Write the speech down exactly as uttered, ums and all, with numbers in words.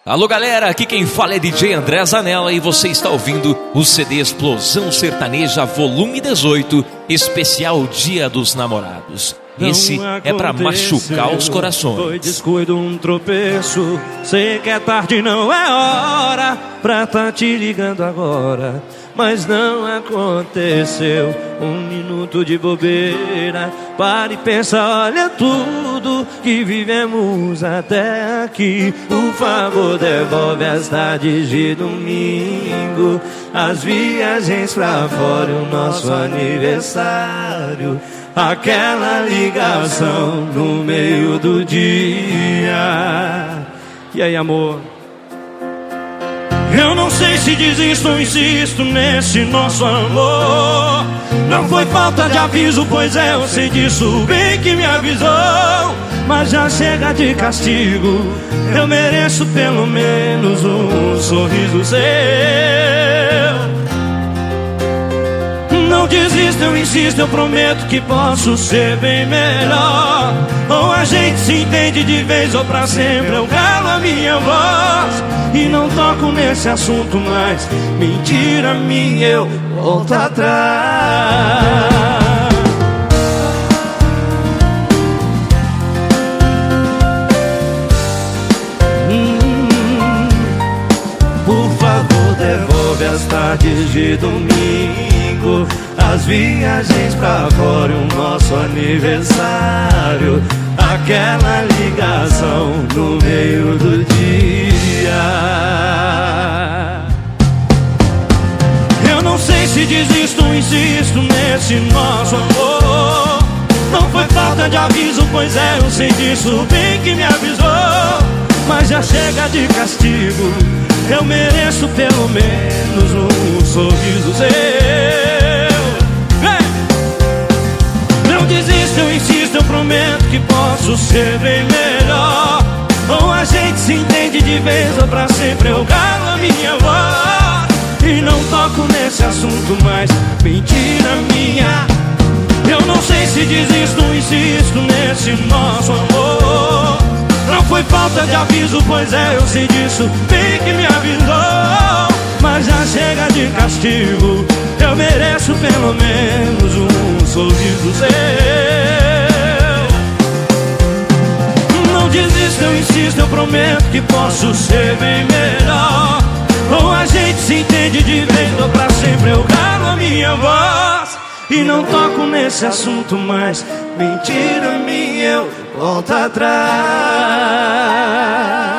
Alô galera, aqui quem fala é D J André Zanella e você está ouvindo o C D Explosão Sertaneja volume dezoito, especial Dia dos Namorados. Esse é pra machucar os corações. Foi descuido, um tropeço. Sei que é tarde, não é hora pra tá te ligando agora, mas não aconteceu. Um minuto de bobeira. Para e pensa, olha tudo que vivemos até aqui. Por favor, devolve as tardes de domingo, as viagens pra fora, o nosso aniversário, aquela ligação no meio do dia. E aí, amor? Eu não sei se desisto ou insisto nesse nosso amor. Não foi falta de aviso, pois é, eu sei disso, bem que me avisou. Mas já chega de castigo, eu mereço pelo menos um sorriso seu. Não desisto, eu insisto, eu prometo que posso ser bem melhor. Ou a gente se entende de vez ou pra sempre, eu calo a minha voz e não toco nesse assunto mais. Mentira minha, eu volto atrás. hum, Por favor, devolve as tardes de domingo, as viagens pra fora, o nosso aniversário, aquela ligação no meio do dia. Eu não sei se desisto ou insisto nesse nosso amor. Não foi falta de aviso, pois é, eu sei disso, bem que me avisou. Mas já chega de castigo, eu mereço pelo menos um sorriso seu. Não desisto, eu insisto, eu prometo que posso ser bem melhor. Ou a gente se entende de vez ou pra sempre, eu calo a minha voz e não toco nesse assunto mais. Mentira minha, eu não sei se desisto ou insisto nesse nosso amor. Não foi falta de aviso, pois é, eu sei disso, bem que me avisou. Mas já chega de castigo, eu mereço pelo menos um sorriso seu. Não desisto, eu insisto, eu prometo que posso ser bem melhor. Ou a gente se entende de vez ou pra sempre, eu calo a minha voz e não toco nesse assunto mais. Mentira minha, eu volto atrás.